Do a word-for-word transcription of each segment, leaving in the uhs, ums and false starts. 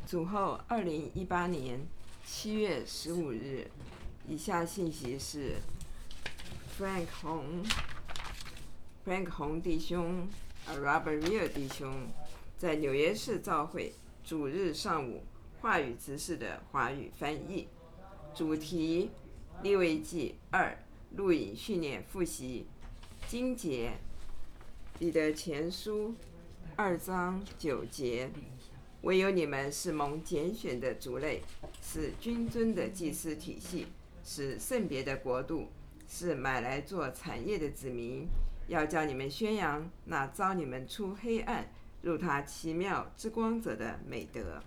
主后二零一八年七月十五日，以下信息是 Frank 洪 Frank 洪弟兄、Robert Real 弟兄在纽约市教会主日上午话语执事的华语翻译。主题：利未记二录影训练复习。经节：彼得前书二章九节。唯有你们是蒙拣选的族类，是君尊的祭司体系，是圣别的国度，是买来做产业的子民，要叫你们宣扬那召你们出黑暗入他奇妙之光者的美德。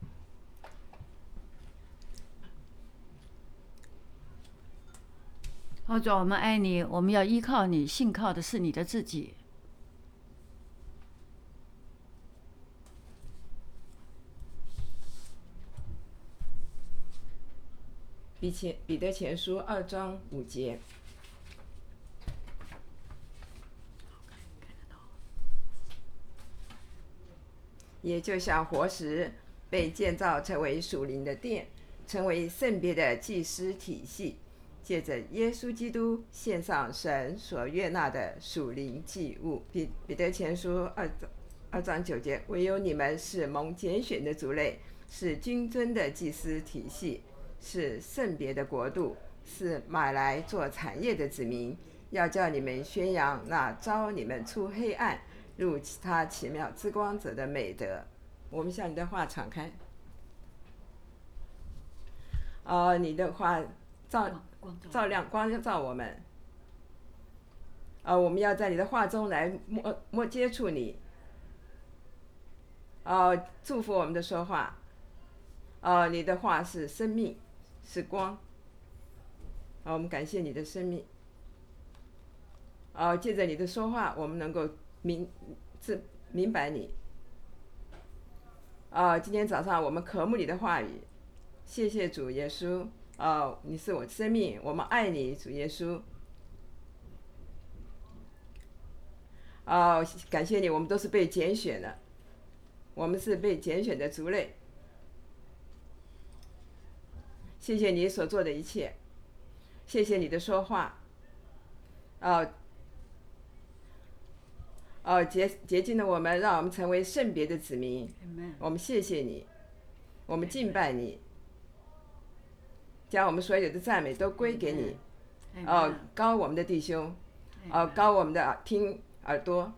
哦，主，我们爱你，我们要依靠你，信靠的是你的自己。 彼得前书二章五节。也就像活石被建造成为属灵的殿，成为圣别的祭司体系，借着耶稣基督献上神所悦纳的属灵祭物。彼彼得前书二章二章九节，唯有你们是蒙拣选的族类，是君尊的祭司体系，是圣别的国度，是买来做产业的子民，要叫你们宣扬那召你们出黑暗入他奇妙之光者的美德。我们向你的话敞开。呃，你的话照照亮光照我们。呃，我们要在你的话中来摸摸接触你。呃，祝福我们的说话。呃，你的话是生命，是光。呃，我们感谢你的生命。呃，借着你的说话，我们能够明知明白你。呃，今天早上我们渴慕你的话语，谢谢主耶稣。呃，你是我的生命，我们爱你，主耶稣。呃，感谢你，我们都是被拣选的，我们是被拣选的族类。谢谢你所做的一切，谢谢你的说话。呃。哦，洁洁净了我们，让我们成为圣别的子民。 Amen. 我们谢谢你，我们敬拜你，将我们所有的赞美都归给你。哦，高我们的弟兄，哦，高我们的耳听耳朵。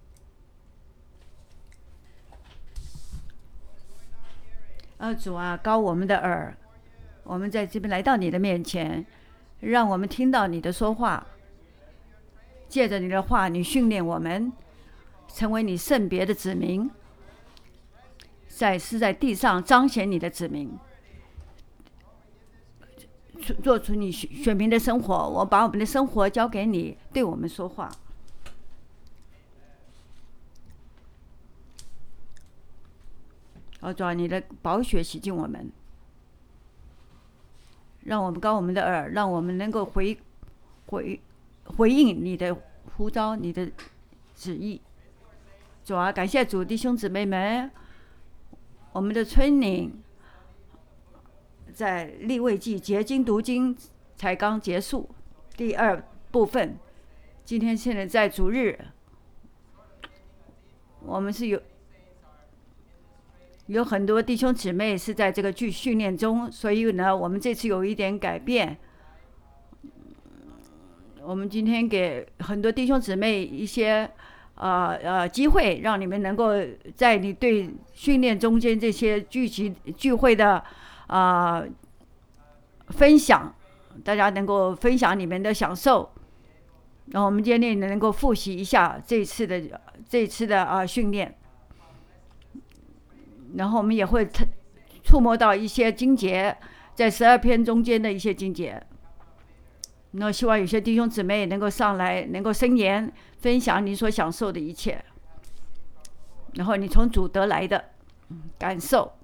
哦，主啊，高我们的耳，我们在这边来到你的面前，让我们听到你的说话，借着你的话，你训练我们。成为你圣别的子民，在是在地上彰显你的子民，做出你选民的生活。我把我们的生活交给你，对我们说话。哦，主啊，你的宝血洗净我们，让我们高我们的耳，让我们能够回回回应你的呼召，你的旨意。主啊，感谢主，弟兄姊妹们，我们的春领在利未记结晶读经才刚结束第二部分，今天现在在主日，我们是有有很多弟兄姊妹是在这个剧训练中，所以呢，我们这次有一点改变。我们今天给很多弟兄姊妹一些呃呃，机会让你们能够在你对训练中间这些聚集聚会的啊、呃、分享，大家能够分享你们的享受。然后我们今天能够复习一下这次的这次的啊、呃、训练，然后我们也会触摸到一些经节，在十二篇中间的一些经节。那希望有些弟兄姊妹能够上来，能够申言分享你所享受的一切，然后你从主得来的感受。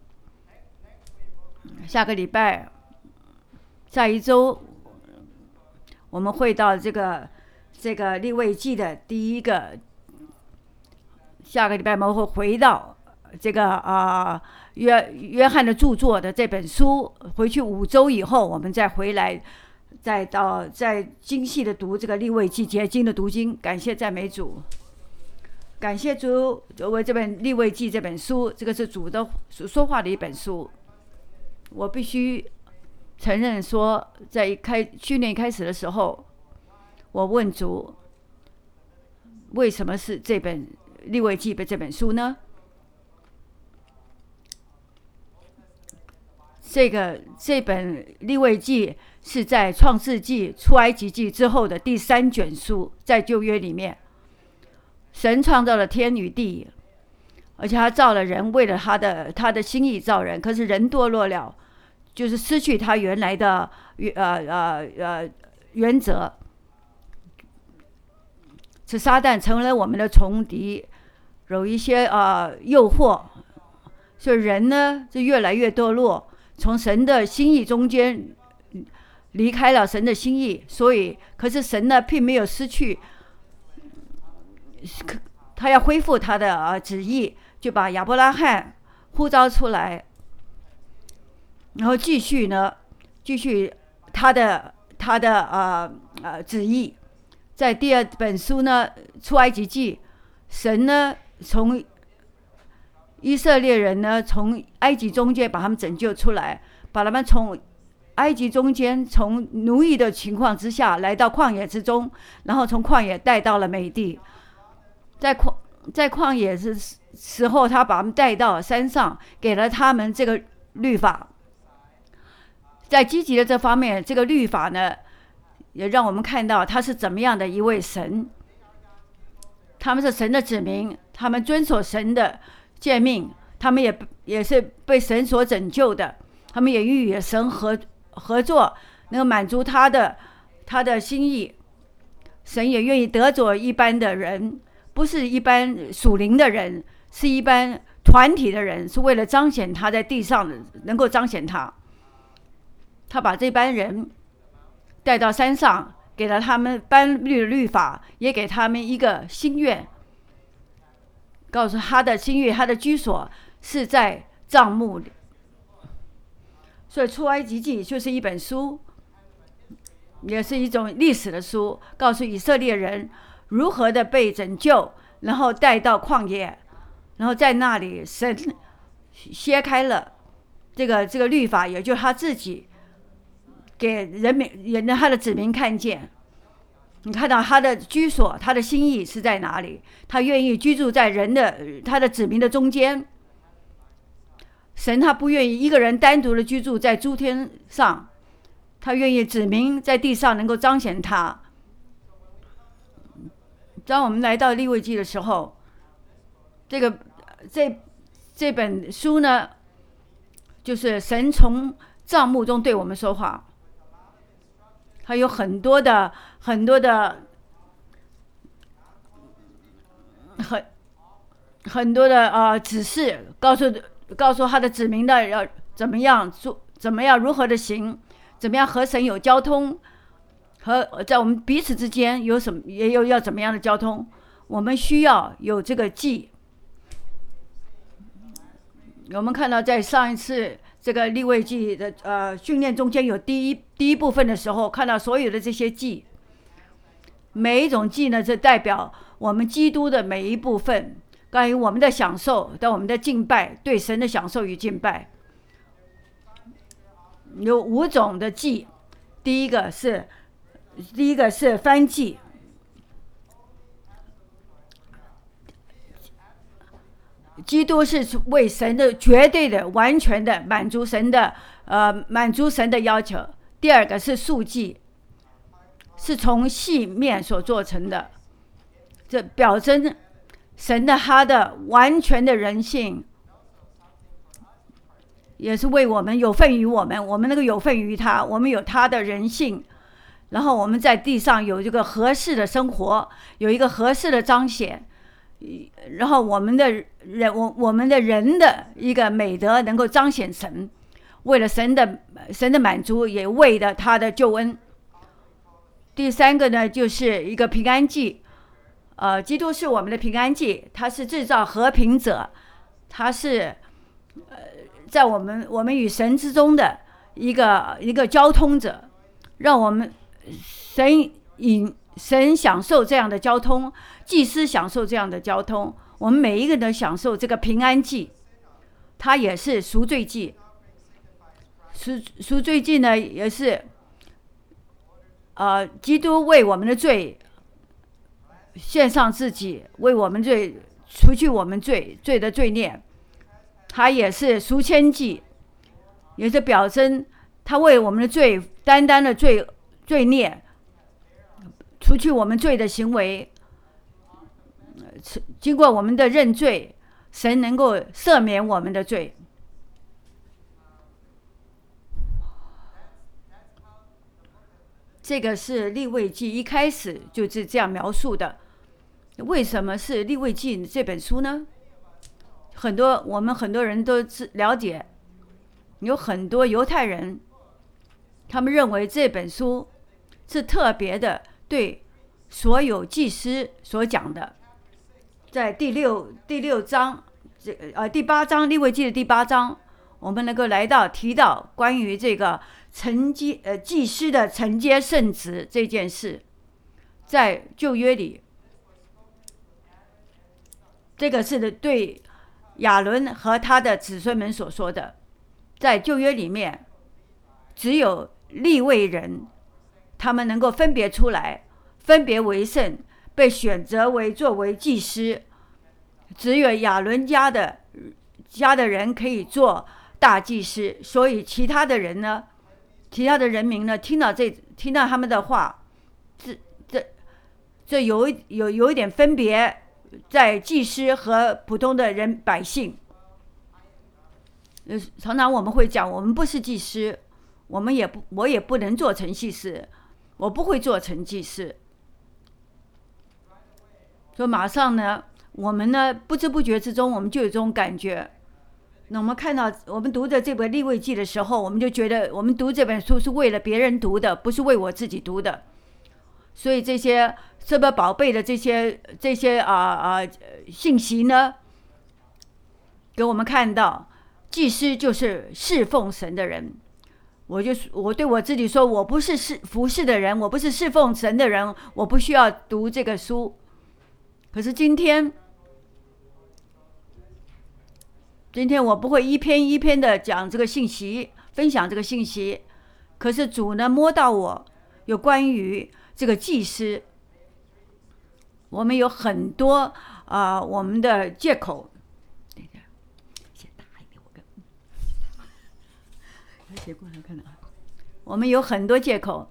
下个礼拜，下一周，我们会到这个这个利未记的第一个。下个礼拜我们会回到这个啊、呃、约约翰的著作的这本书，回去五周以后，我们再回来，再到再精细的读这个利未记结晶的读经。感谢赞美主，感谢主为这本利未记这本书，这个是主的说话的一本书。我必须承认说，在一开训练开始的时候，我问主，为什么是这本利未记的这本书呢？这个这本利未记是在创世纪、出埃及记之后的第三卷书，在旧约里面，神创造了天与地，而且他造了人，为了他的他的心意造人，可是人堕落了，就是失去他原来的呃呃呃原则，是撒旦成了我们的仇敌，有一些呃诱惑，所以人呢就越来越堕落，从神的心意中间离开了神的心意，所以可是神呢并没有失去，他要恢复他的呃旨意，就把亚伯拉罕呼召出来，然后继续呢继续他的他的呃呃旨意。在第二本书呢出埃及记，神呢从以色列人呢从埃及中间把他们拯救出来，把他们从埃及中间从奴役的情况之下来到旷野之中，然后从旷野带到了美地。在旷在旷野的时候，他把他们带到山上，给了他们这个律法。在积极的这方面，这个律法呢也让我们看到他是怎么样的一位神。他们是神的子民，他们遵守神的诫命，他们也也是被神所拯救的，他们也与神合合作，能够满足他的他的心意。神也愿意得着一般的人，不是一般属灵的人，是一般团体的人，是为了彰显他在地上的能够彰显他。他把这班人带到山上，给了他们颁律律法，也给他们一个心愿，告诉他的心愿，他的居所是在帐幕里。所以出埃及记就是一本书，也是一种历史的书，告诉以色列人如何的被拯救，然后带到旷野，然后在那里神揭开了这个这个律法，也就是他自己给人民也让他的子民看见，你看到他的居所，他的心意是在哪里，他愿意居住在人的他的子民的中间。神他不愿意一个人单独的居住在诸天上，他愿意子民在地上能够彰显他。当我们来到利未记的时候，这个这这本书呢，就是神从帐幕中对我们说话，还有很多的很多的很很多的呃指示，告诉告诉他的子民的要怎么样做，怎么样如何的行，怎么样和神有交通，和在我们彼此之间有什么也有要怎么样的交通，我们需要有这个记。我们看到在上一次这个利未记的呃训练中间有第一第一部分的时候，看到所有的这些记，每一种记呢，是代表我们基督的每一部分，关于我们的享受到我们的敬拜，对神的享受与敬拜。有五种的记，第一个是第一个是燔祭，基督是为神的绝对的完全的满足神的呃满足神的要求。第二个是素祭，是从细面所做成的，这表征神的他的完全的人性，也是为我们有份于我们，我们那个有份于他，我们有他的人性，然后我们在地上有这个合适的生活，有一个合适的彰显，然后我们的人我我们的人的一个美德能够彰显神，为了神的神的满足，也为了他的救恩。第三个呢，就是一个平安祭，呃，基督是我们的平安祭，他是制造和平者， 它是呃在我们我们与神之中的一个一个交通者，让我们神引神享受这样的交通，祭司享受这样的交通，我们每一个人都享受这个平安祭，它也是赎罪祭。赎赎罪祭呢，也是呃基督为我们的罪献上自己，为我们罪除去我们罪罪的罪孽。他也是赎愆祭，也是表征他为我们的罪单单的罪罪孽，除去我们罪的行为。经过我们的认罪，神能够赦免我们的罪。这个是利未记一开始就是这样描述的。为什么是利未记这本书呢？很多我们很多人都了解，有很多犹太人，他们认为这本书是特别的对所有祭司所讲的。在第六第六章，呃第八章利未记的第八章，我们能够来到提到关于这个承接呃祭司的承接圣职这件事，在旧约里，这个是对亚伦和他的子孙们所说的。在旧约里面，只有利未人，他们能够分别出来，分别为圣，被选择为作为祭司。只有亚伦家的家的人可以做大祭司，所以其他的人呢，其他的人民呢，听到这听到他们的话，这这这有有有一点分别，在祭司和普通的人百姓。呃，常常我们会讲，我们不是祭司，我们也不我也不能做成祭司，我不会做成祭司。所以马上呢，我们呢不知不觉之中，我们就有这种感觉。那我们看到我们读的这本利未记的时候，我们就觉得我们读这本书是为了别人读的，不是为我自己读的。所以这些这么宝贝的这些这些啊啊信息呢，给我们看到，祭司就是侍奉神的人。我就我对我自己说，我不是侍服侍的人，我不是侍奉神的人，我不需要读这个书。可是今天。今天我不会一篇一篇的讲这个信息，分享这个信息。可是主呢摸到我有关于这个祭司，我们有很多啊、呃、我们的借口。等一下，写大一点，我跟我写过来看啊。我们有很多借口。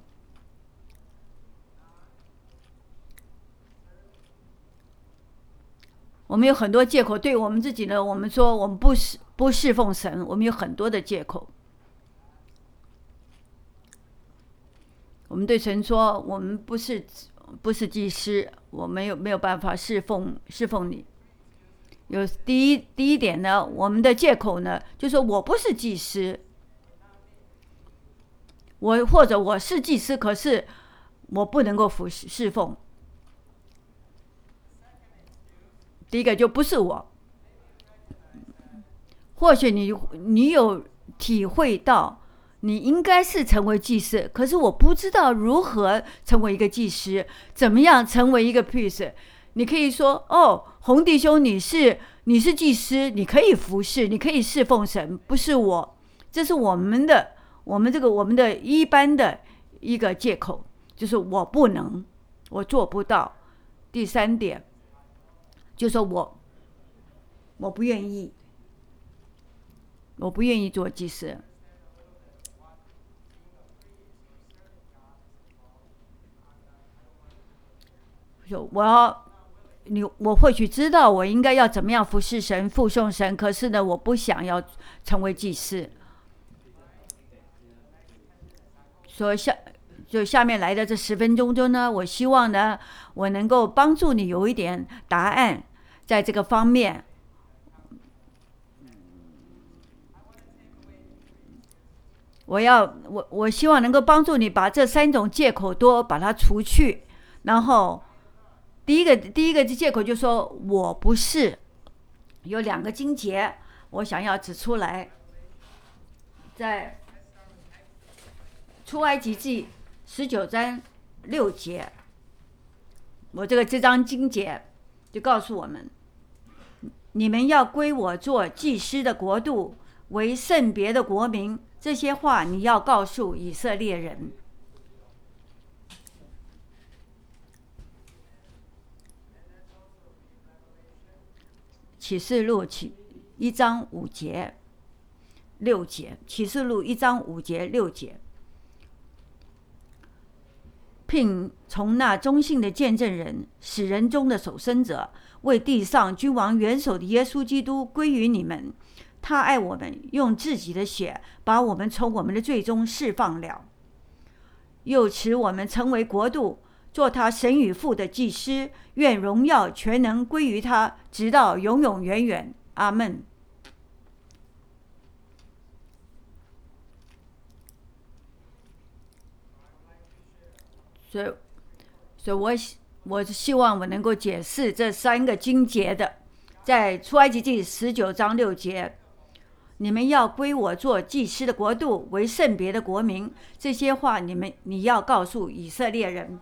我们有很多借口，对我们自己呢，我们说我们不侍不侍奉神，我们有很多的借口。我们对神说，我们不是不是祭司，我们有没有办法侍奉侍奉你？有第一第一点呢，我们的借口呢，就说我不是祭司，我或者我是祭司，可是我不能够服侍侍奉。第一个就不是我，或许你你有体会到，你应该是成为祭司，可是我不知道如何成为一个祭司，怎么样成为一个 priest。你可以说，哦，洪弟兄，你是你是祭司，你可以服侍，你可以侍奉神，不是我，这是我们的我们这个我们的一般的一个借口，就是我不能，我做不到。第三点。就说我我不愿意，我不愿意做祭司。就我要你，我或许知道我应该要怎么样服侍神、附送神，可是呢，我不想要成为祭司。所以下就下面来的这十分钟中呢，我希望呢，我能够帮助你有一点答案，在这个方面。我要我我希望能够帮助你把这三种借口都把它除去。然后第一个第一个借口就说我不是有两个经节，我想要指出来，在出埃及记十九章六节，我这个这章经节就告诉我们，你们要归我做祭司的国度，为圣别的国民。这些话你要告诉以色列人。启示录起一章五节六节，启示录一章五节六节，并从那忠信的见证人，使人中的守生者，为地上君王元首的耶稣基督归于你们。他爱我们，用自己的血把我们从我们的罪中释放了，又使我们成为国度，做他神与父的祭司。愿荣耀全能归于他，直到永永远远。阿们。所以，所以我我希望我能够解释这三个经节的，在出埃及记十九章六节，你们要归我做祭司的国度，为圣别的国民。这些话你们你要告诉以色列人。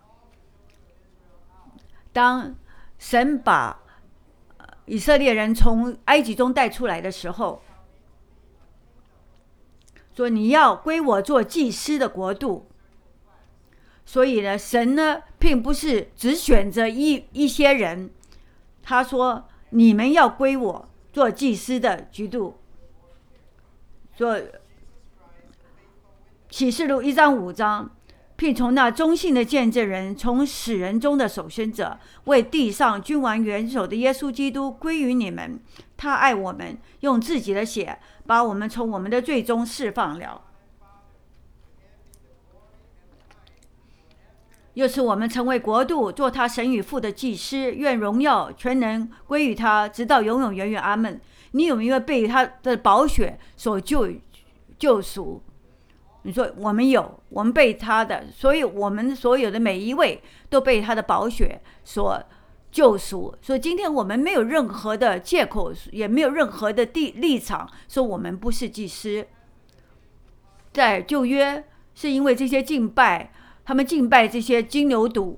当神把以色列人从埃及中带出来的时候，说你要归我做祭司的国度。所以呢，神呢并不是只选择一一些人，他说你们要归我做祭司的国度。说启示录一章五章，并从那忠信的见证人，从死人中的守生者，为地上君王元首的耶稣基督归于你们。他爱我们，用自己的血把我们从我们的罪中释放了，又使我们成为国度，做他神与父的祭司。愿荣耀全能归于他，直到永永远远。阿们。你有没有被他的宝血所救救赎？你说我们有，我们被他的，所以我们所有的每一位都被他的宝血所救赎。所以今天我们没有任何的借口，也没有任何的立场说我们不是祭司。在旧约是因为这些敬拜，他们敬拜这些金牛犊，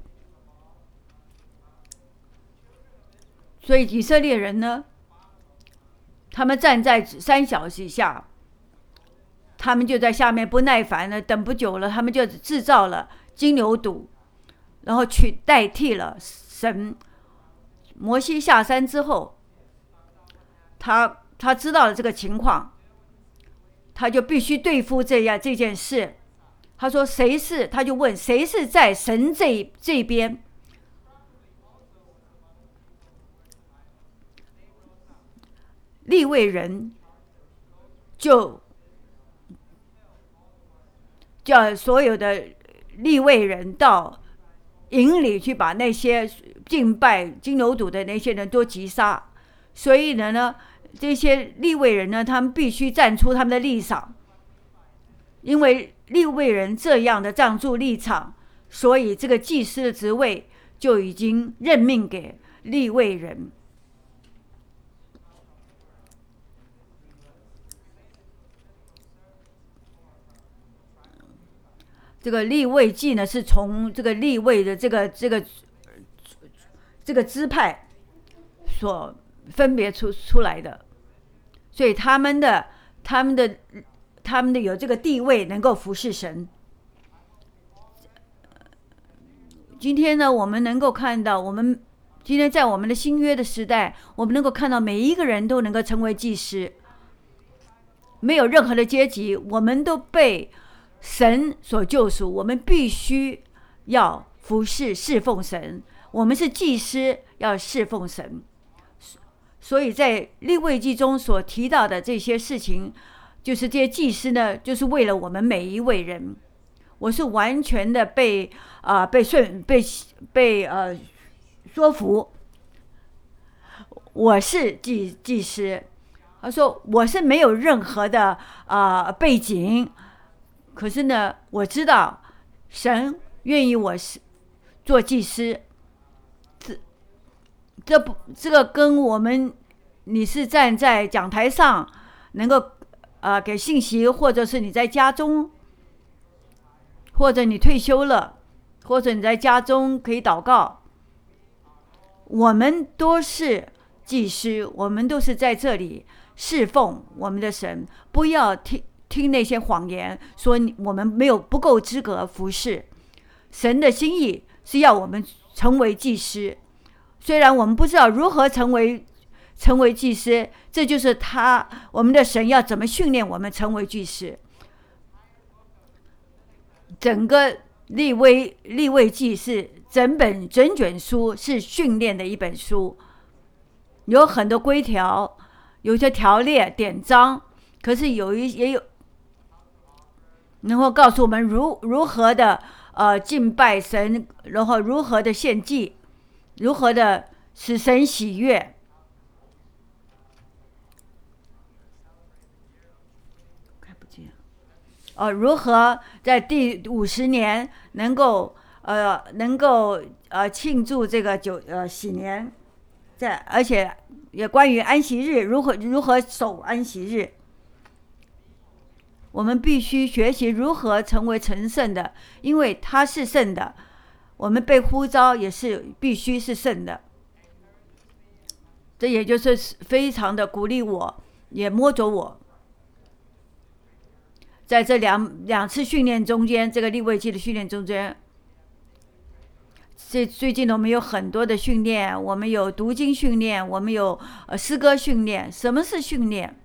所以以色列人呢，他们站在三小时下，他们就在下面不耐烦了，等不久了，他们就制造了金牛犊，然后取代替了神。摩西下山之后，他他知道了这个情况，他就必须对付这样这件事。他说谁是，他就问谁是在神这这边。利未人就叫所有的利未人到营里去，把那些敬拜金牛犊的那些人都击杀。所以呢呢，这些利未人呢，他们必须站出他们的立场，因为利未人这样的站住立场，所以这个祭司的职位就已经任命给利未人。这个利未记呢，是从这个利未的这个这个这个支派所分别出出来的，所以他们的他们的他们的有这个地位，能够服侍神。今天呢，我们能够看到，我们今天在我们的新约的时代，我们能够看到每一个人都能够成为祭司，没有任何的阶级，我们都被神所救赎，我们必须要服侍侍奉神，我们是祭司，要侍奉神。所以在利未记中所提到的这些事情，就是这些祭司呢，就是为了我们每一位人。我是完全的被啊、呃、被顺被被呃说服，我是祭祭司。他说我是没有任何的啊、呃、背景。可是呢，我知道神愿意我是做祭司，这这不这个跟我们你是站在讲台上能够呃给信息，或者是你在家中，或者你退休了，或者你在家中可以祷告，我们都是祭司，我们都是在这里侍奉我们的神。不要听听那些谎言，说我们没有不够资格服侍神的心意，是要我们成为祭司。虽然我们不知道如何成为成为祭司，这就是他我们的神要怎么训练我们成为祭司。整个利未利未记是整本整卷书是训练的一本书，有很多规条，有些条列典章，可是有一也有能够告诉我们如如何的呃敬拜神，然后如何的献祭，如何的使神喜悦。呃，如何在第五十年能够呃能够呃庆祝这个九呃喜年，在而且也关于安息日如何如何守安息日，我们必须学习如何成为成圣的，因为他是圣的，我们被呼召也是必须是圣的。这也就是非常的鼓励我，也摸着我。在这两两次训练中间，这个利未记的训练中间，这最近我们有很多的训练，我们有读经训练，我们有呃诗歌训练。什么是训练？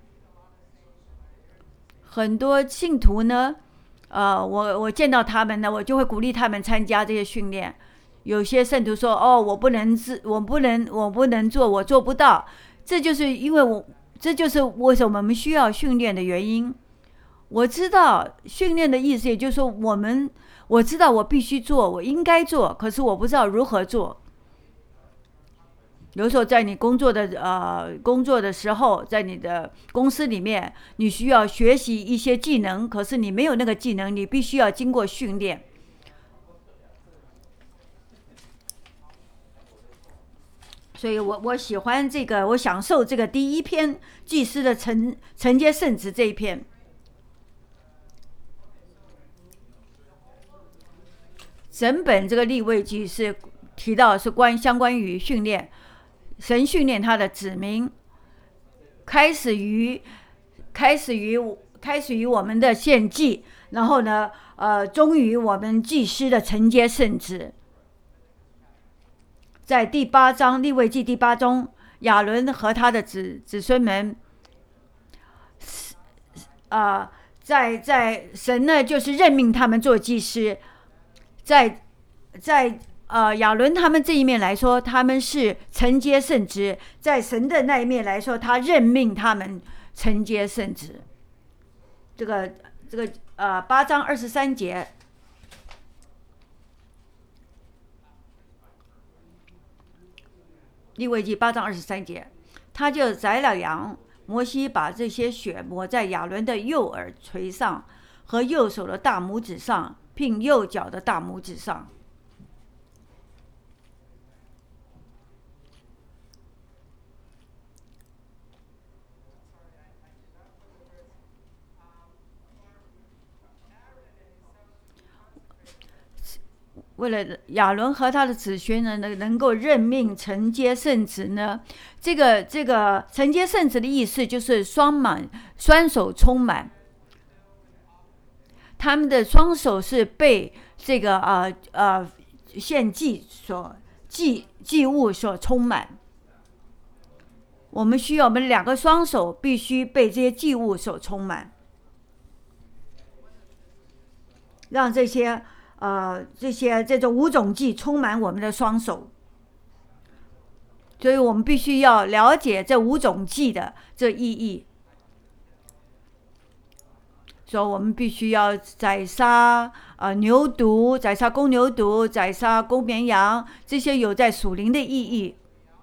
很多信徒呢，呃，我我见到他们呢，我就会鼓励他们参加这些训练。有些圣徒说：“哦，我不能自，我不能，我不能做，我做不到。”这就是因为我，这就是为什么我们需要训练的原因。我知道训练的意思，也就是说，我们我知道我必须做，我应该做，可是我不知道如何做。有时候在你工作的呃工作的时候，在你的公司里面，你需要学习一些技能，可是你没有那个技能，你必须要经过训练。所以我我喜欢这个，我享受这个第一篇祭司的承承接圣职这一篇。整本这个利未记是提到是关相关于训练，神训练他的子民，开始于开始于开始于我们的献祭，然后呢，呃，终于我们祭司的承接圣职。在第八章利未记第八章，亚伦和他的子子孙们，啊、呃，在在神呢就是任命他们做祭司。在在呃亚伦他们这一面来说，他们是承接圣职；在神的那一面来说，他任命他们承接圣职。这个这个呃八章二十三节，利未记八章二十三节，他就宰了羊，摩西把这些血抹在亚伦的右耳垂上和右手的大拇指上，并右脚的大拇指上。为了亚伦和他的子孙呢，能够任命承接圣职呢，这个这个承接圣职的意思就是双满双手充满。他们的双手是被这个呃呃献祭所祭祭物所充满。我们需要我们两个双手必须被这些祭物所充满，让这些呃这些这种五种祭充满我们的双手。所以我们必须要了解这五种祭的这意义。所以我们必须要宰杀呃牛犊，宰杀公牛犊，宰杀公绵羊，这些有在属灵的意义。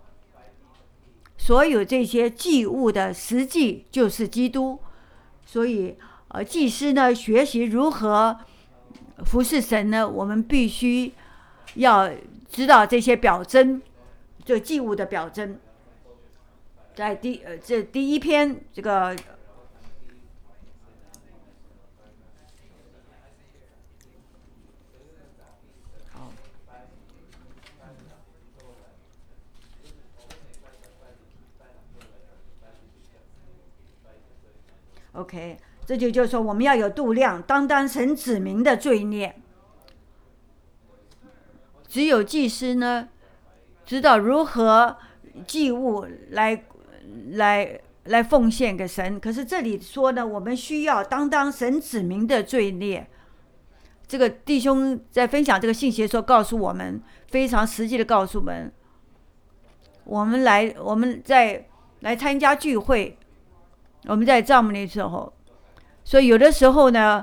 所有这些祭物的实际就是基督。所以呃祭司呢学习如何服侍神呢，我们必须要知道这些表征，这祭物的表征。 在第呃这第一篇这个好，OK， 这就就是说我们要有度量，当当神子民的罪孽。只有祭司呢，知道如何祭物来来来奉献给神。可是这里说呢，我们需要当当神子民的罪孽。这个弟兄在分享这个信息的时候，告诉我们非常实际的告诉我们，我们来我们在来参加聚会，我们在帐幕里的时候，所以有的时候呢，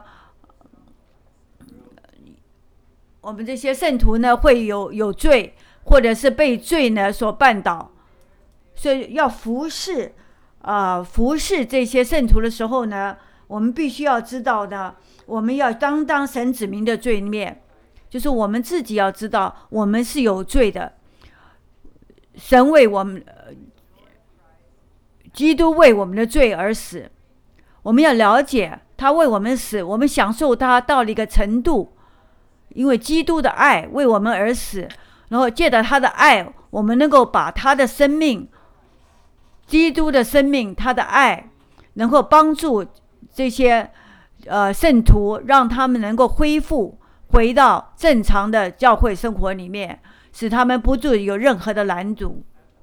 我们这些圣徒呢会有有罪，或者是被罪呢所绊倒，所以要服侍，呃，服侍这些圣徒的时候呢，我们必须要知道呢，我们要当当神子民的罪孽，就是我们自己要知道我们是有罪的，神为我们，基督为我们的罪而死，我们要了解他为我们死，我们享受他到了一个程度。因为基督的爱为我们而死，然后借着他的爱，我们能够把他的生命，基督的生命，他的爱，能够帮助这些呃圣徒，让他们能够恢复回到正常的教会生活里面，使他们不致有任何的拦阻。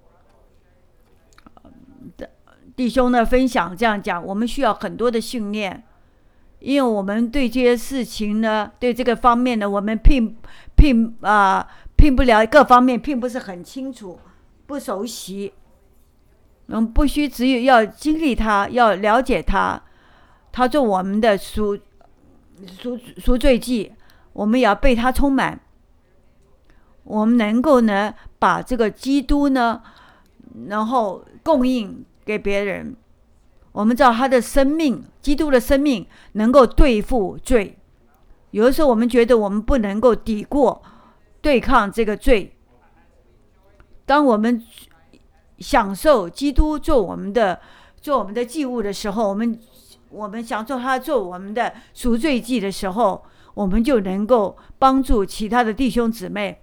弟兄呢分享这样讲，我们需要很多的训练。因为我们对这些事情呢，对这个方面呢，我们并并啊、呃、并不了各方面并不是很清楚，不熟悉。我们不需只有要经历它，要了解它，它做我们的赎赎赎罪祭，我们也要被它充满。我们能够呢，把这个基督呢，然后供应给别人。我们知道他的生命，基督的生命能够对付罪。有的时候我们觉得我们不能够抵过、对抗这个罪。当我们享受基督做我们的、做我们的祭物的时候，我们我们享受他做我们的赎罪祭的时候，我们就能够帮助其他的弟兄姊妹，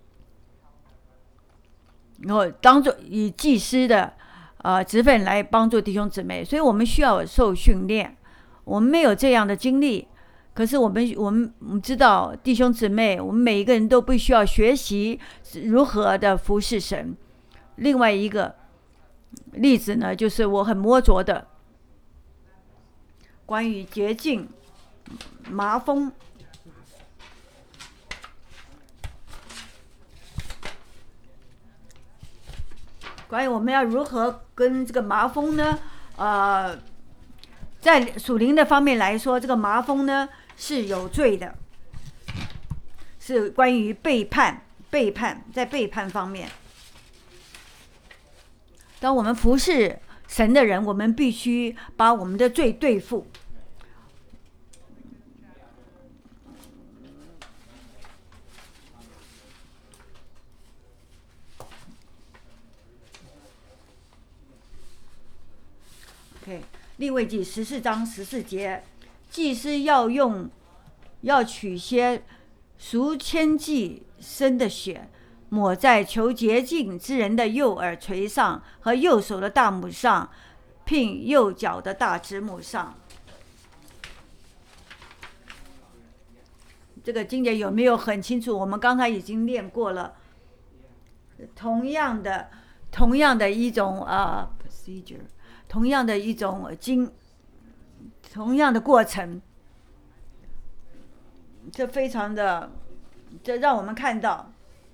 然后当做以祭司的。呃，职分来帮助弟兄姊妹，所以我们需要受训练。我们没有这样的经历，可是我们我们我们知道弟兄姊妹，我们每一个人都必须要学习如何的服侍神。另外一个例子呢，就是我很摸着的关于洁净麻风。关于我们要如何跟这个麻风呢？呃，在属灵的方面来说，这个麻风呢是有罪的，是关于背叛、背叛，在背叛方面。当我们服侍神的人，我们必须把我们的罪对付。利未记十四章十四节，祭司要用要取些赎愆祭牲的血，抹在求洁净之人的右耳垂上和右手的大拇上，并右脚的大指拇上。这个经节有没有很清楚？我们刚才已经念过了。同样的，同样的一种呃 procedure。同样的一种经，同样的过程，这非常的，这让我们看到。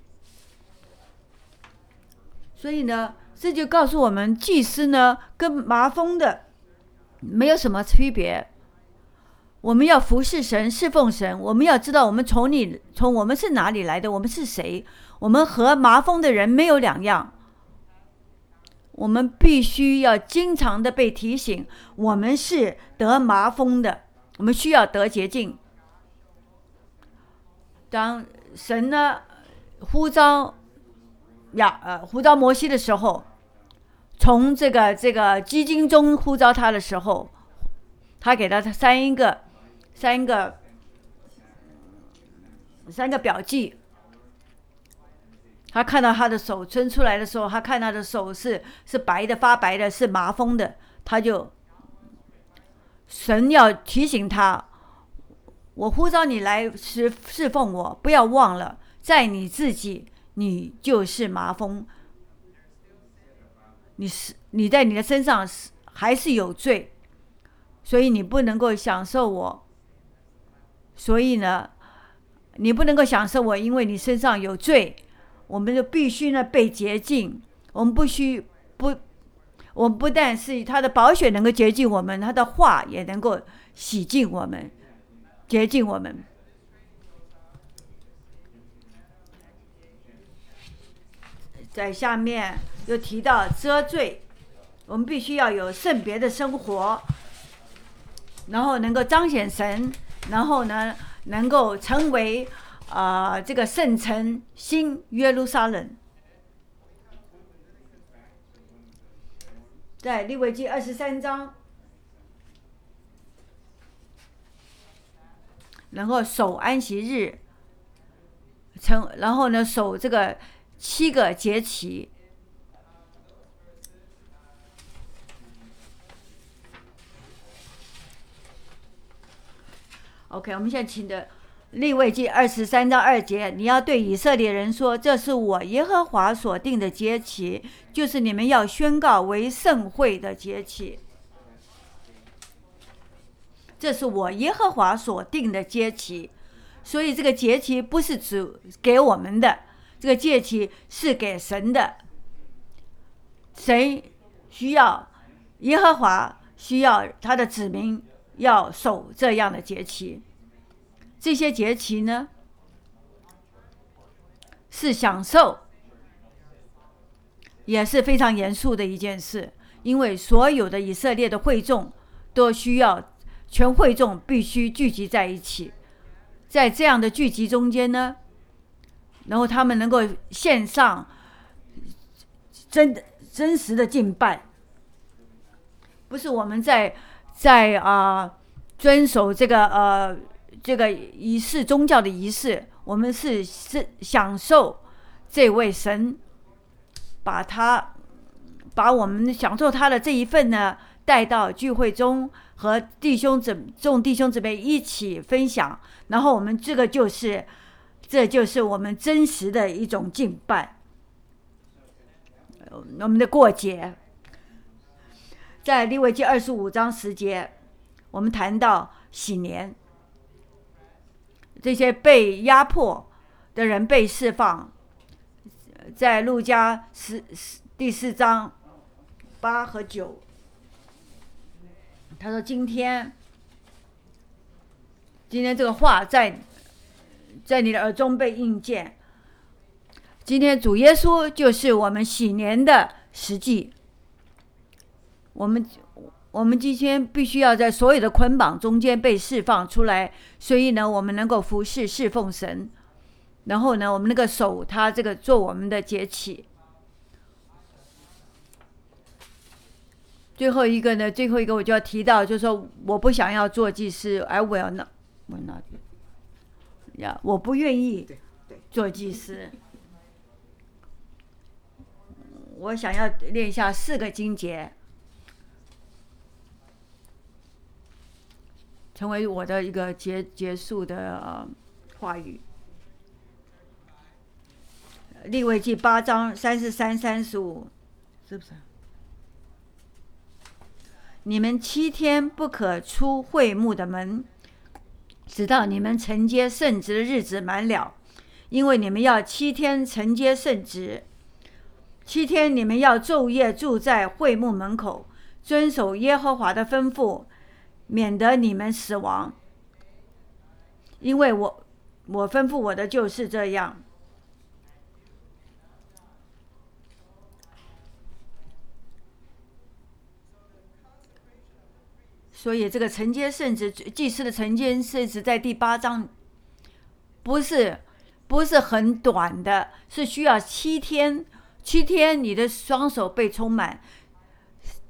所以呢，这就告诉我们，祭司呢跟麻风的没有什么区别。我们要服侍神，侍奉神，我们要知道我们从你从我们是哪里来的，我们是谁，我们和麻风的人没有两样。我们必须要经常的被提醒，我们是得麻风的，我们需要得洁净。当神呢呼召亚呃呼召摩西的时候， 从这个这个基金中呼召他的时候，他给他三个三个三个表记。他看到他的手伸出来的时候，他看他的手是是白的，发白的，是麻风的，他就神要提醒他，我呼召你来侍侍奉我，不要忘了，在你自己，你就是麻风，你是你在你的身上还是有罪，所以你不能够享受我，所以呢，你不能够享受我，因为你身上有罪。我们就必须呢被洁净，我们不需不，我们不但是他的宝血能够洁净我们，他的话也能够洗净我们，洁净我们。在下面又提到遮罪，我们必须要有圣别的生活，然后能够彰显神，然后呢能够成为啊、呃，这个圣城新耶路撒冷，在利未记二十三章，能够守安息日，成然后呢守这个七个节期。OK， 我们现在请的。利未记二十三章二节，你要对以色列人说，这是我耶和华所定的节期，就是你们要宣告为圣会的节期。这是我耶和华所定的节期，所以这个节期不是只给我们的，这个节期是给神的。神需要，耶和华需要他的子民要守这样的节期。这些节期呢，是享受，也是非常严肃的一件事，因为所有的以色列的会众都需要，全会众必须聚集在一起，在这样的聚集中间呢，然后他们能够献上真真实的敬拜，不是我们在在啊、呃、遵守这个呃。这个仪式，宗教的仪式，我们是是享受这位神，把他把我们享受他的这一份呢带到聚会中，和弟兄姊众弟兄姊妹一起分享，然后我们这个就是这就是我们真实的一种敬拜，我们的过节。在利未记二十五章十节，我们谈到喜年。这些被压迫的人被释放，在路加十第四章八和九，他说：“今天，今天这个话在在你的耳中被印见。今天主耶稣就是我们喜年的实际。我们。”我们今天必须要在所有的捆绑中间被释放出来，所以呢，我们能够服侍侍奉神，然后呢，我们那个手，他这个做我们的节期。最后一个呢，最后一个我就要提到，就是说，我不想要做祭司 ，I will not, will not， 呀，我不愿意做祭司。我想要练下四个经节。成为我的一个结结束的、呃、话语。利未记八章三十三、三十五，是不是？你们七天不可出会幕的门，直到你们承接圣职的日子满了，因为你们要七天承接圣职。七天你们要昼夜住在会幕门口，遵守耶和华的吩咐，免得你们死亡，因为我我吩咐我的就是这样。所以这个承接圣职，祭司的承接圣职在第八章，不是不是很短的，是需要七天，七天你的双手被充满，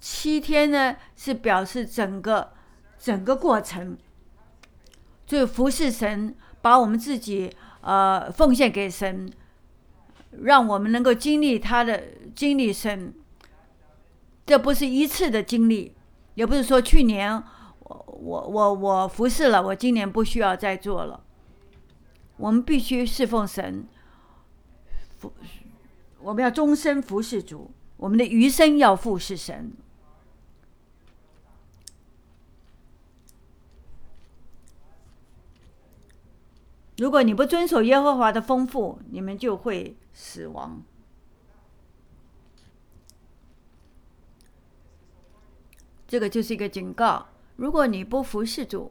七天呢是表示整个整个过程，就服侍神，把我们自己呃奉献给神，让我们能够经历他的经历神。这不是一次的经历，也不是说去年我我我我服侍了，我今年不需要再做了。我们必须侍奉神，我们要终身服侍主，我们的余生要服侍神。如果你不遵守耶和华的吩咐，你们就会死亡。这个就是一个警告，如果你不服侍主，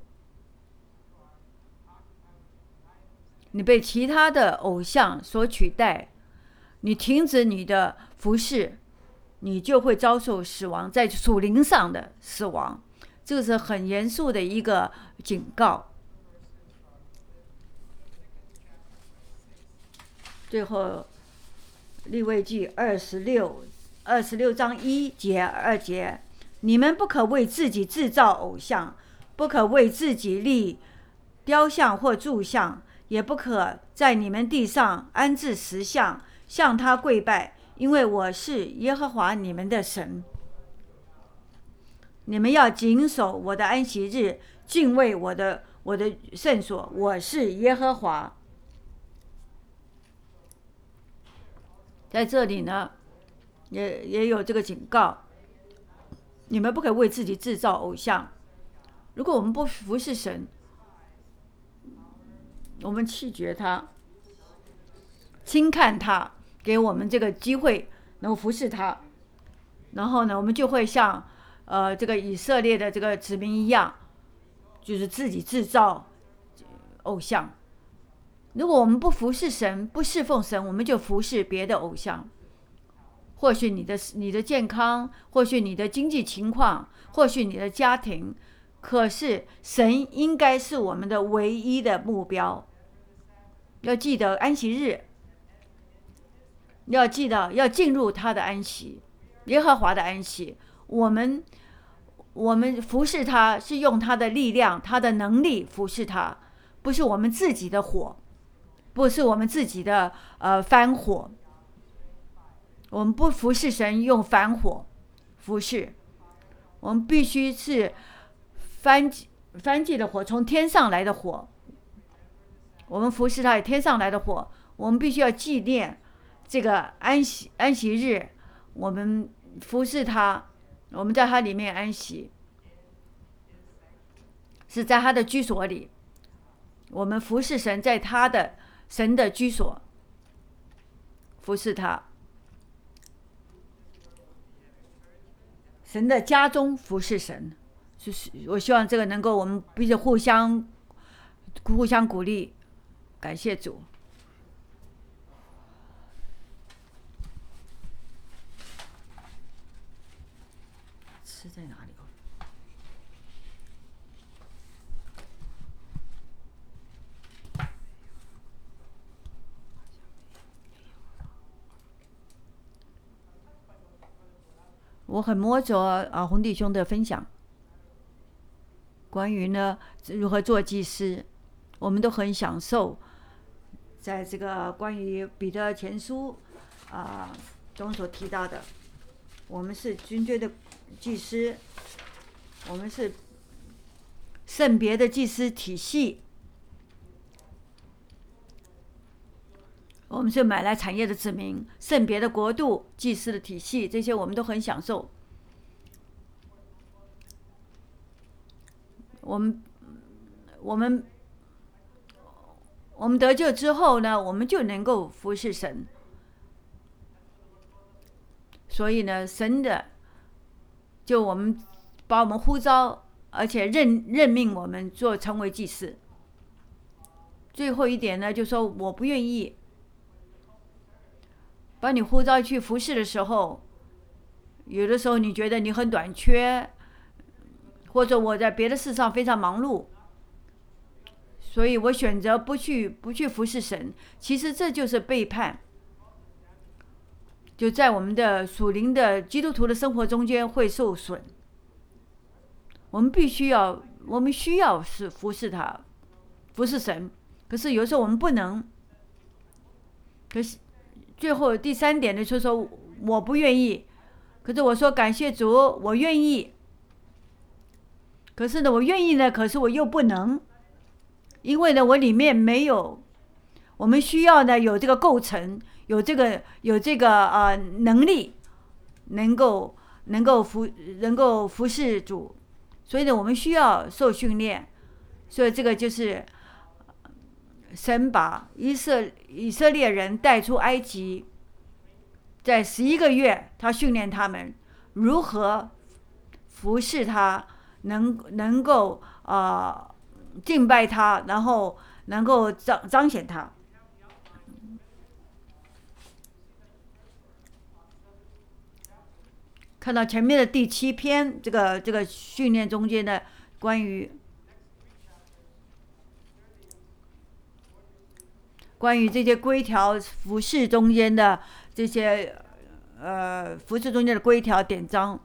你被其他的偶像所取代，你停止你的服侍，你就会遭受死亡，在属灵上的死亡。这个是很严肃的一个警告。最后，利未记二十六二十六章一节二节，你们不可为自己制造偶像，不可为自己立雕像或柱像，也不可在你们地上安置石像，向他跪拜，因为我是耶和华你们的神。你们要谨守我的安息日，敬畏我的我的圣所，我是耶和华。在这里呢，也也有这个警告，你们不可以为自己制造偶像。如果我们不服侍神，我们弃绝他，轻看他，给我们这个机会能够服侍他，然后呢，我们就会像呃这个以色列的这个子民一样，就是自己制造偶像。如果我们不服侍神，不侍奉神，我们就服侍别的偶像。或许你的你的健康，或许你的经济情况，或许你的家庭，可是神应该是我们的唯一的目标。要记得安息日，要记得要进入他的安息，耶和华的安息。我们我们服侍他是用他的力量，他的能力服侍他，不是我们自己的火，不是我们自己的呃番火。我们不服侍神用番火服侍，我们必须是番番祭的火，从天上来的火。我们服侍他天上来的火，我们必须要纪念这个安息安息日，我们服侍他，我们在他里面安息，是在他的居所里。我们服侍神，在他的神的居所服侍他，神的家中服侍神。就是我希望这个能够我们彼此互相互相鼓励，感谢主。吃在哪里？我很摸着啊洪弟兄的分享，关于呢如何做祭司，我们都很享受。在这个关于彼得前书啊中所提到的，我们是军队的祭司，我们是圣别的祭司体系，我们是买来产业的子民，圣别的国度，祭司的体系，这些我们都很享受。我们我们我们得救之后呢，我们就能够服侍神。所以呢，神的就我们把我们呼召，而且任任命我们做成为祭司。最后一点呢，就说我不愿意把你呼召去服侍的时候，有的时候你觉得你很短缺，或者我在别的事上非常忙碌，所以我选择不去不去服侍神。其实这就是背叛。 就在我们的属灵的基督徒的生活中间会受损。我们必须要，我们需要是服侍他，服侍神。可是有时候我们不能。可是最后第三点呢，就是说我不愿意。可是我说感谢主，我愿意。可是呢，我愿意呢，可是我又不能，因为呢，我里面没有。我们需要呢有这个构成，有这个有这个呃能力，能够能够服能够服侍主。所以呢，我们需要受训练。所以这个就是神把以色以色列人带出埃及，在十一个月，他训练他们如何服侍他，能能够呃敬拜他，然后能够彰彰显他。看到前面的第七篇，这个这个训练中间的关于关于这些规条服饰中间的这些呃服饰中间的规条典章。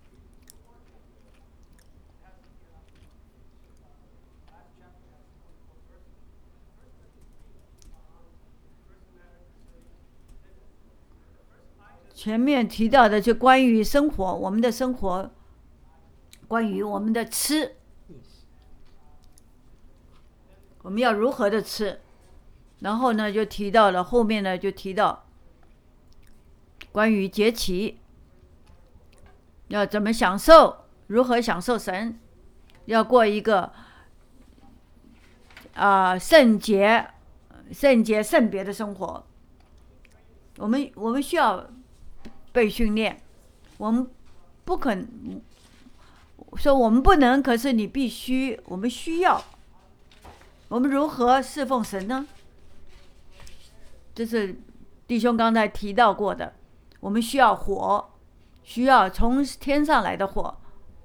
前面提到的就关于生活，我们的生活，关于我们的吃，我们要如何的吃。然后呢，就提到了后面呢，就提到关于节期，要怎么享受，如何享受神，要过一个啊、呃、圣洁、圣洁、圣别的生活。我们我们需要被训练，我们不肯说我们不能，可是你必须，我们需要。我们如何侍奉神呢？这是弟兄刚才提到过的，我们需要火，需要从天上来的火。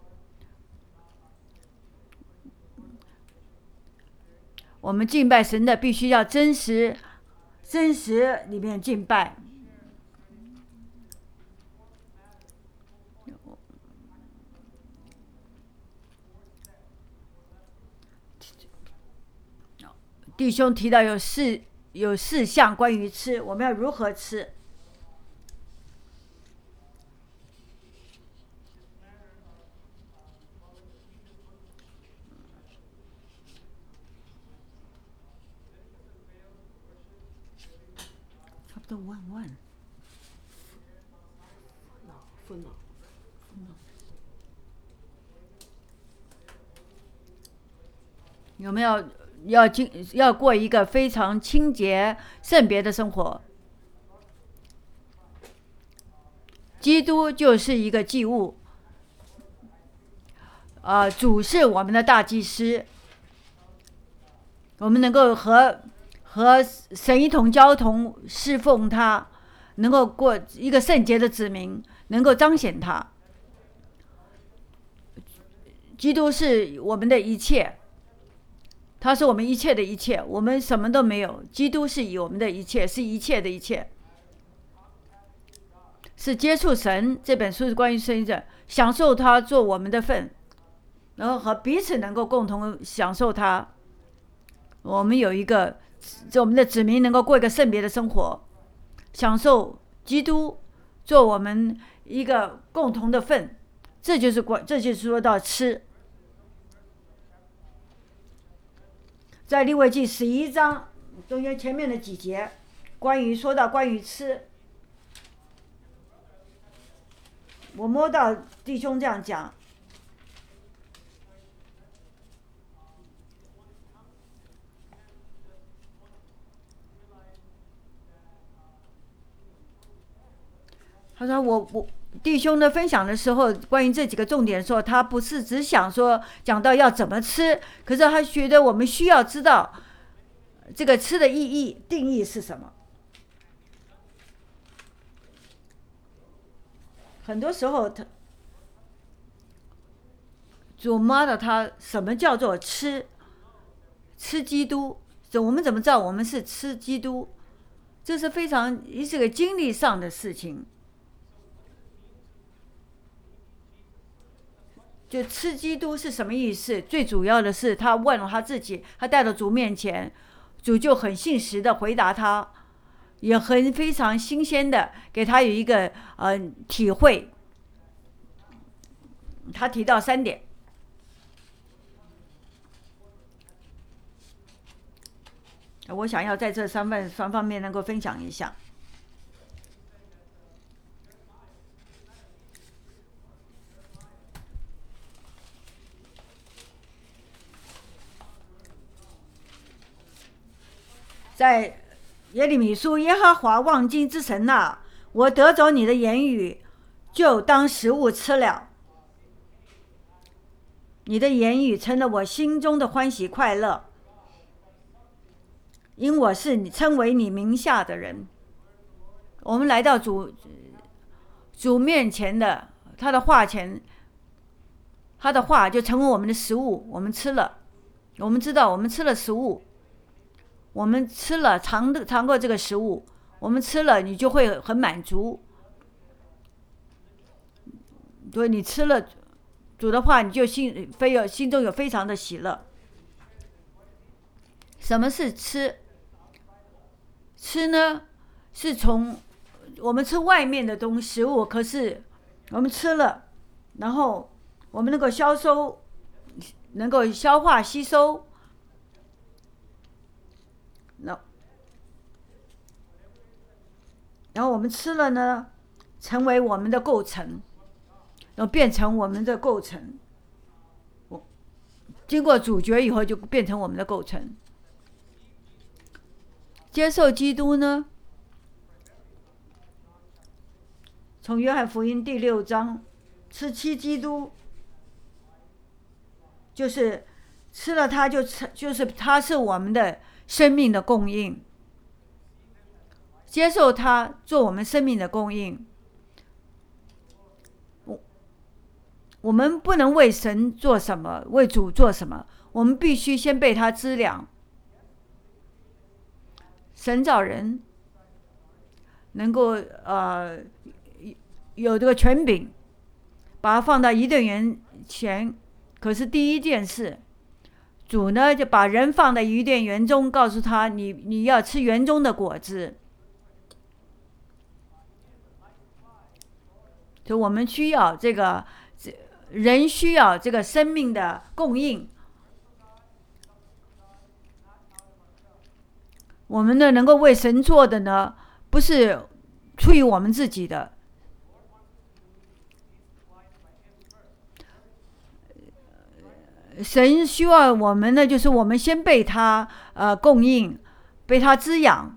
我们敬拜神的必须要真实，真实里面敬拜。弟兄提到有四有四项关于吃，我们要如何吃。差不多万万。 分了。 有没有要经要过一个非常清洁圣别的生活？基督就是一个祭物，呃，主是我们的大祭司，我们能够和和神一同交同侍奉他，能够过一个圣洁的子民，能够彰显他。基督是我们的一切。他是我们一切的一切，我们什么都没有。基督是以我们的一切，是一切的一切，是接触神。这本书是关于神的，享受他做我们的份，然后和彼此能够共同享受他。我们有一个，我们的子民能够过一个圣别的生活，享受基督做我们一个共同的份。这就是关，这就是说到吃。在利未记十一章中间前面的几节，关于说到关于吃，我摸到弟兄这样讲，他说我我弟兄的分享的时候，关于这几个重点的时候，他不是只想说讲到要怎么吃，可是他觉得我们需要知道这个吃的意义定义是什么。很多时候他主摸到他什么叫做吃吃基督，我们怎么知道我们是吃基督？这是非常是个经历上的事情。 就吃基督是什么意思？最主要的是他问了他自己，他带到主面前，主就很信实的回答他，也很非常新鲜的给他有一个呃体会。他提到三点，我想要在这三方三方面能够分享一下。在耶利米书，耶和华望京之神啊，我得着你的言语，就当食物吃了。你的言语成了我心中的欢喜快乐，因我是你称为你名下的人。我们来到主主面前的他的话前，他的话就成为我们的食物，我们吃了，我们知道我们吃了食物，我们吃了尝尝过这个食物，我们吃了你就会很满足。所以你吃了主的话，你就心非有心中有非常的喜乐。什么是吃？吃呢，是从我们吃外面的东西食物，可是我们吃了，然后我们能够消收，能够消化吸收，那然后我们吃了呢，成为我们的构成。然后变成我们的构成，经过主角以后就变成我们的构成。接受基督呢，从约翰福音第六章，吃七基督，就是吃了它就吃，就是它是我们的生命的供应，接受它做我们生命的供应。我们不能为神做什么，为主做什么，我们必须先被他滋养。神造人能够呃有这个权柄，把它放到伊甸园前，可是第一件事，主呢就把人放在伊甸园中，告诉他你你要吃园中的果子。所以我们需要这个。人需要这个生命的供应，我们呢能够为神做的呢，不是出于我们自己的，神需要我们呢，就是我们先被他呃供应，被他滋养。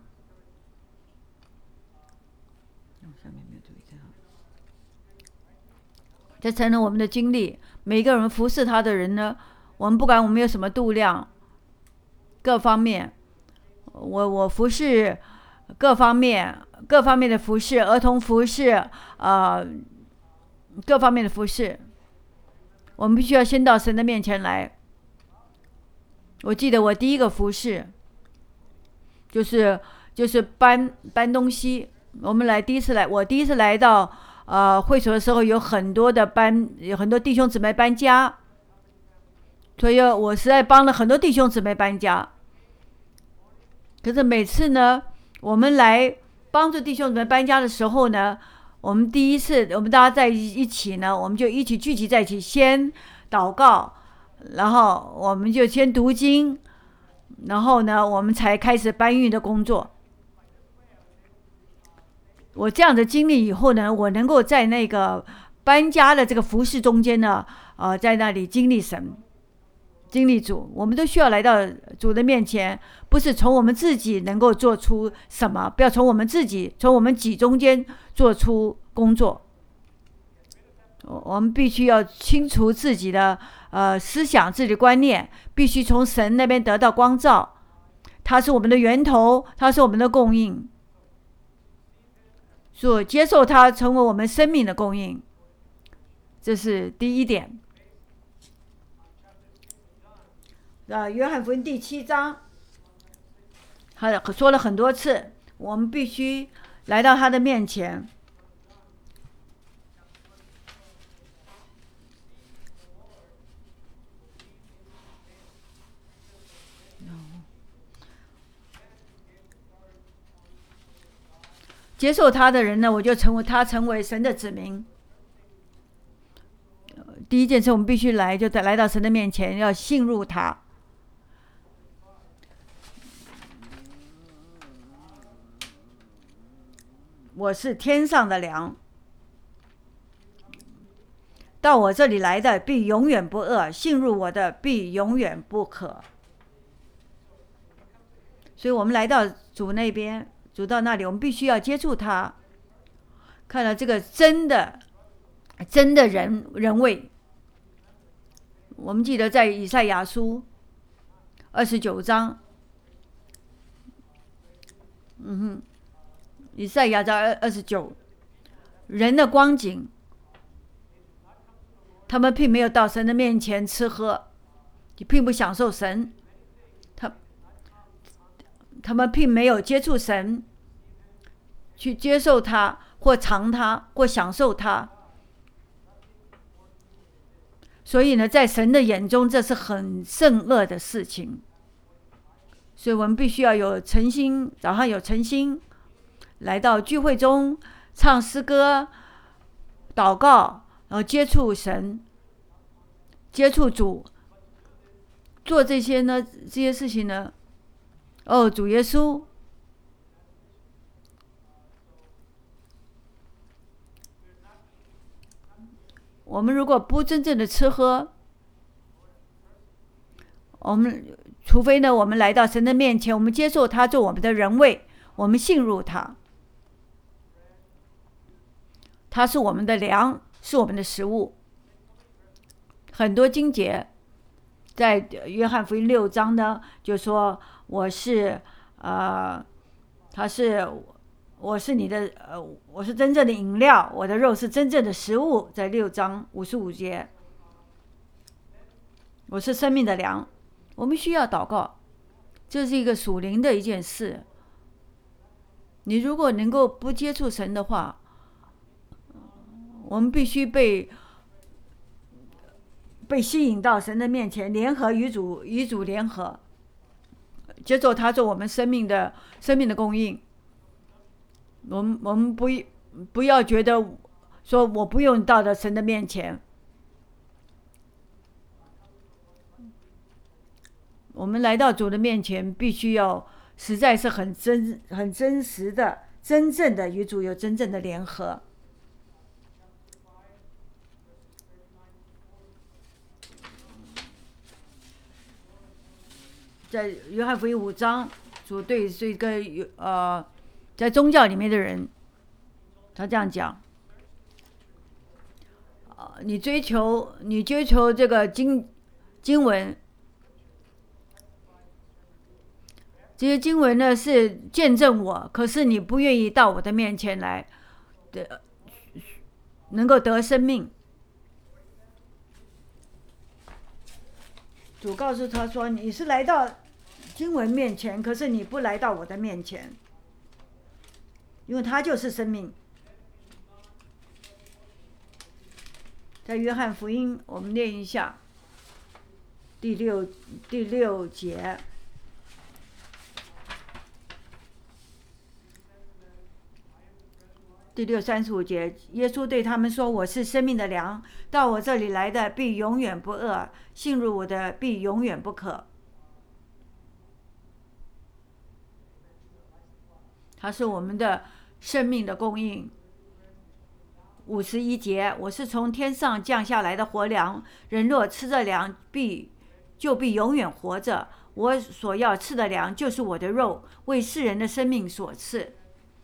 这成了我们的经历。每个人服侍他的人呢，我们不管我们有什么度量，各方面，我我服侍各方面，各方面的服侍，儿童服侍，呃，各方面的服侍，我们必须要先到神的面前来。我记得我第一个服侍，就是就是搬搬东西。我们来第一次来，我第一次来到。呃，会所的时候有很多的搬，有很多弟兄姊妹搬家，所以我实在帮了很多弟兄姊妹搬家。可是每次呢，我们来帮助弟兄姊妹搬家的时候呢，我们第一次我们大家在一起呢，我们就一起聚集在一起，先祷告，然后我们就先读经，然后呢，我们才开始搬运的工作。我这样的经历以后呢，我能够在那个搬家的这个服事中间呢，呃，在那里经历神，经历主。我们都需要来到主的面前，不是从我们自己能够做出什么，不要从我们自己，从我们己中间做出工作。我们必须要清除自己的呃思想、自己的观念，必须从神那边得到光照，它是我们的源头，它是我们的供应。所接受它成为我们生命的供应，这是第一点。呃，约翰福音第七章，他说了很多次，我们必须来到他的面前。 接受他的人呢，我就成为他成为神的子民。第一件事，我们必须来，就来到神的面前，要信入他。我是天上的粮，到我这里来的必永远不饿，信入我的必永远不渴。所以我们来到主那边，主到那里，我们必须要接触他，看到这个真的真的人人位。我们记得在以赛亚书二十九章，嗯哼，以赛亚章二十九，人的光景，他们并没有到神的面前吃喝，并不享受神，他他们并没有接触神，去接受他，或尝他，或享受他。所以呢，在神的眼中，这是很甚恶的事情。所以我们必须要有诚心，早上有诚心来到聚会中唱诗歌、祷告，然后接触神、接触主，做这些呢，这些事情呢，哦，主耶稣，我们如果不真正的吃喝，我们除非呢，我们来到神的面前，我们接受他做我们的人位，我们信入他，他是我们的粮，是我们的食物。很多经节在约翰福音六章呢，就说我是呃，他是我是你的呃，我是真正的饮料，我的肉是真正的食物，在六章五十五节，我是生命的粮。我们需要祷告，这是一个属灵的一件事。你如果能够不接触神的话，我们必须被被吸引到神的面前，联合与主与主联合，接受他做我们生命的生命的供应。我们我们不不要觉得说我不用到的神的面前，我们来到主的面前，必须要实在是很真很真实的、真正的与主有真正的联合。在约翰福音五章，主对这个呃，在宗教里面的人，他这样讲：呃，你追求你追求这个经经文，这些经文呢是见证我，可是你不愿意到我的面前来，的能够得生命。主告诉他说：“你是来到经文面前，可是你不来到我的面前，因为他就是生命。”在约翰福音，我们念一下第六第六节。第六三十五节，耶稣对他们说：“我是生命的粮，到我这里来的必永远不饿，信入我的必永远不渴。”他是我们的生命的供应。五十一节，我是从天上降下来的活粮，人若吃这粮，必就必永远活着。我所要吃的粮，就是我的肉，为世人的生命所赐。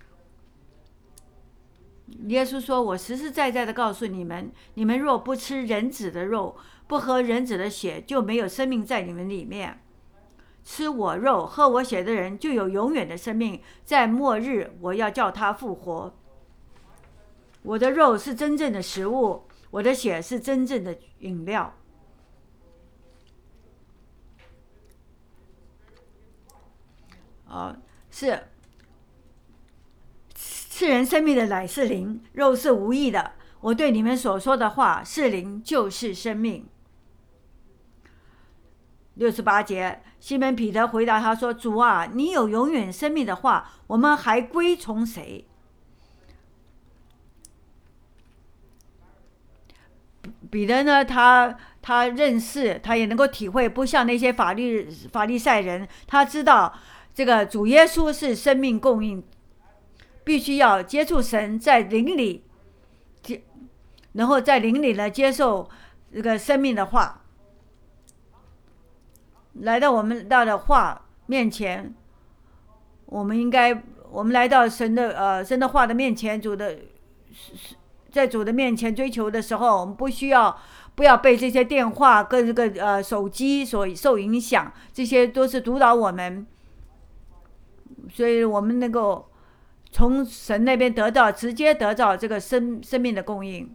耶稣说：“我实实在在的告诉你们，你们若不吃人子的肉，不喝人子的血，就没有生命在你们里面。吃我肉、喝我血的人，就有永远的生命。在末日，我要叫他复活。我的肉是真正的食物，我的血是真正的饮料。”啊，是。赐人生命的乃是灵，肉是无益的。我对你们所说的话是灵，就是生命。六十八节，西门彼得回答他说：“主啊，你有永远生命的话，我们还归从谁？ 彼得呢，他他认识，他也能够体会，不像那些法律法利赛人，他知道这个主耶稣是生命供应，必须要接触神，在灵里，然后在灵里呢接受这个生命的话，来到我们到的话面前，我们应该，我们来到神的呃神的话的面前，主的。在主的面前追求的时候，我们不需要不要被这些电话跟这个呃手机所受影响，这些都是阻挡我们，所以我们能够从神那边得到直接得到这个生生命的供应。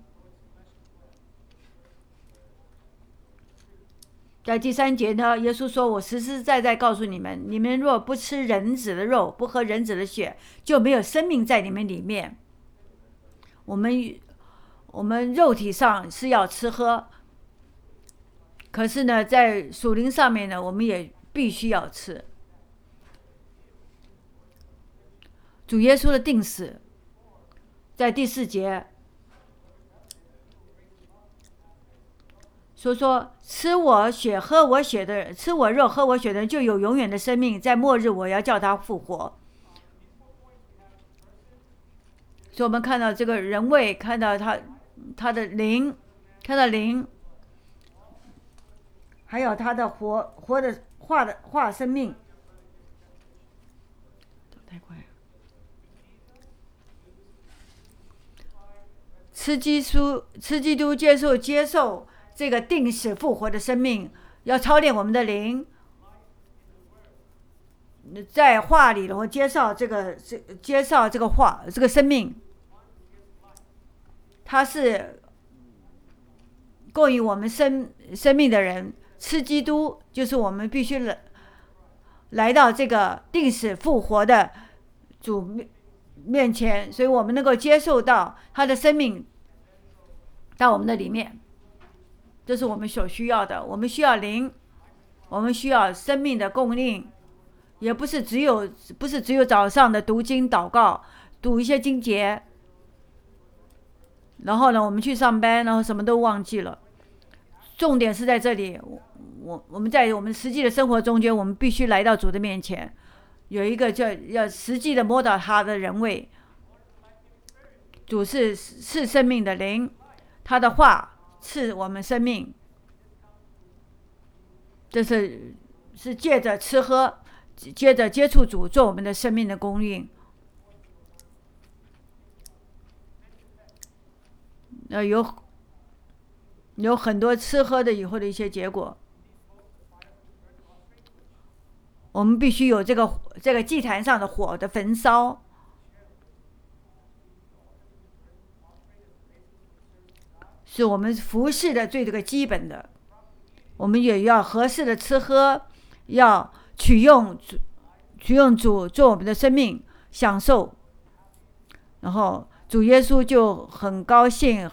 在第三节呢，耶稣说：“我实实在在告诉你们，你们若不吃人子的肉，不喝人子的血，就没有生命在你们里面。”我们我们肉体上是要吃喝，可是呢，在属灵上面呢，我们也必须要吃。主耶稣的定死，在第四节说说吃我血喝我血的人，吃我肉喝我血的人，就有永远的生命，在末日我要叫他复活。所以我们看到这个人位，看到他他的灵，看到灵，还有他的活活的化的化生命。太快了。吃基督，吃基督，接受接受这个定死复活的生命，要操练我们的灵，在话里头介绍这个介绍这个话这个生命。他是供应我们生生命的人，吃基督就是我们必须来来到这个定死复活的主面前，所以我们能够接受到他的生命到我们的里面，这是我们所需要的。我们需要灵，我们需要生命的供应，也不是只有不是只有早上的读经祷告，读一些经节。然后呢，我们去上班，然后什么都忘记了。重点是在这里，我我们在我们实际的生活中间，我们必须来到主的面前，有一个叫要实际的摸到他的人位。主是是生命的灵，他的话赐我们生命，这是是借着吃喝，接着接触主，做我们的生命的供应。呃，有有很多吃喝的以后的一些结果，我们必须有这个这个祭坛上的火的焚烧，是我们服侍的最这个基本的。我们也要合适的吃喝，要取用取用主做我们的生命享受，然后主耶稣就很高兴。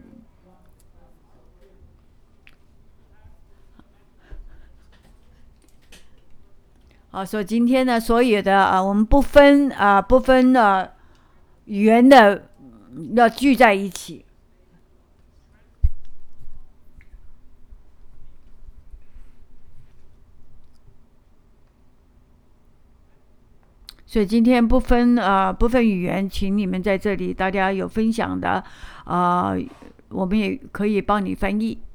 啊，所以今天呢，所有的啊，我们不分啊，不分的语言的，要聚在一起。所以今天不分啊，不分语言，请你们在这里，大家有分享的啊，我们也可以帮你翻译。